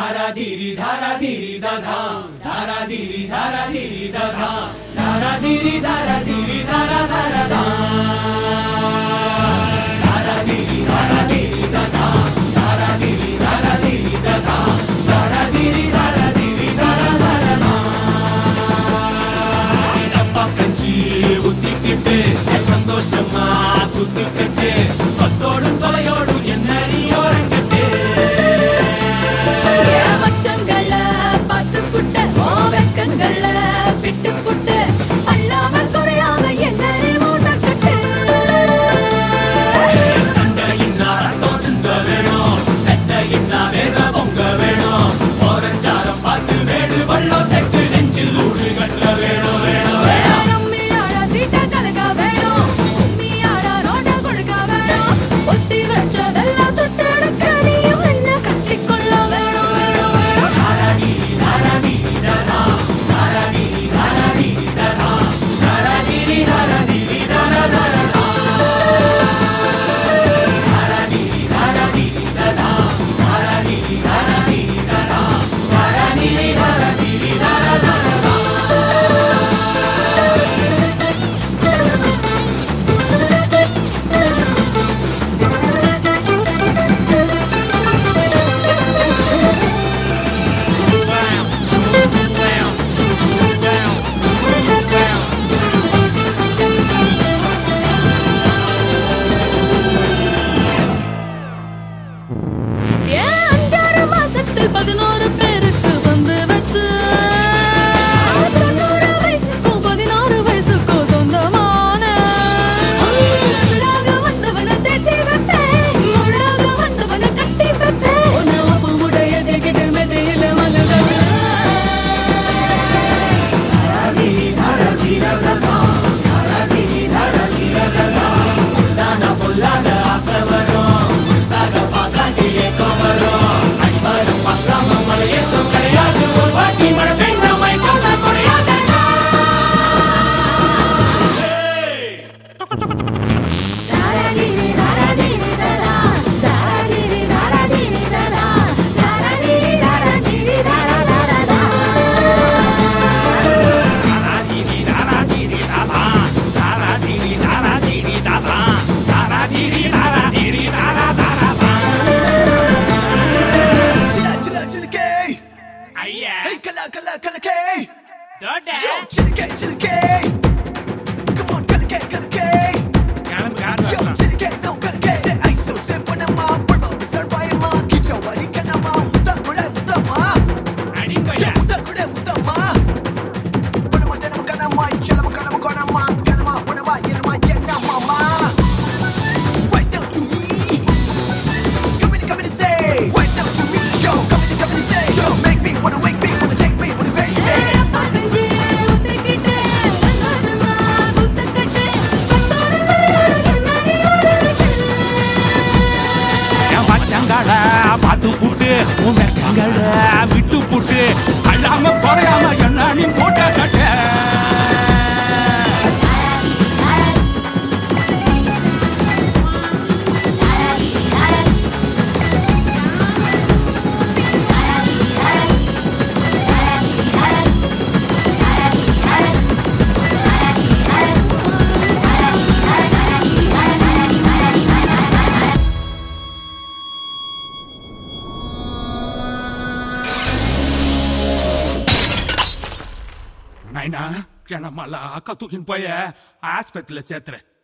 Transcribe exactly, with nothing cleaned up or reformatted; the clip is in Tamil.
धारा धीरी धारा धीरी दधा धारा धीरी धारा धीरी दधा धारा धीरी धारा धीरी धारा धारा धा धारा धीरी धारा धीरी दधा धारा धीरी धारा धीरी दधा धारा धीरी धारा धीरी धारा धारा धा डब्बा कंची ஊத்திக்கிட்டு சந்தோஷமா குத்திக்கிட்டு கொத்தோடும் தொலையோடும் என்ன நீ ஓரங்கட்டு மச்சங்கள பார்த்து புட்ட ஓ வெக்கங்கள விட்டு புட்டு அல்லாம குறையாம என்ன நீ மூட்டக்கட்டு சண்டையின் ரத்தம் சிந்த வேணும் வெட்டையின் வேத பொங்க வேணும் ஓரஞ்சாரம் பார்த்து வேடு வள்ளம் செட்டு நெஞ்சில் ஊடு கட்ட வேணும் வேணும் பதினோரு பேருக்கு வந்து வச்சு தொண்ணூறு வயசுக்கும் பதினாறு வயசுக்கும் சொந்தமான வந்தவன தேத்தி வைப்பேன் முழாக வந்தவன கட்டி வைப்பேன் உப்பு முடைய தேக்கிட்டு மெத்தையில மல்லுகட்டு பொல்லாத ஆசை வரும் சாக பார்க்காட்டி ஏக்கம் வரும் Hey, kala kala kala K. Don't Yo, chili K, chili K. Come on, kala K, kala K. Yo, chili K, no kala K. Say I so say panama, purple, survive ma, kicho wali kanama, muda kuda muda ma. Yo, muda kuda muda ma. Panama tanama kanama, chalama kanama kanama, kanama panama yanama yanama ma. Right now to me. Come in, come in and say. Right now to me, yo. Come in, come in and say. Yo, make me wanna wake me, wanna take me, wanna baby. பாத்து புட்டு உன் வெக்கங்கள விட்டு புட்டு அல்லாம குறையாம என்ன நீ போட்ட கட்ட நைனா என்ன மல்லா அக்கா தூக்கின்னு போய ஆஸ்பத்திரியில சேர்த்துறேன்.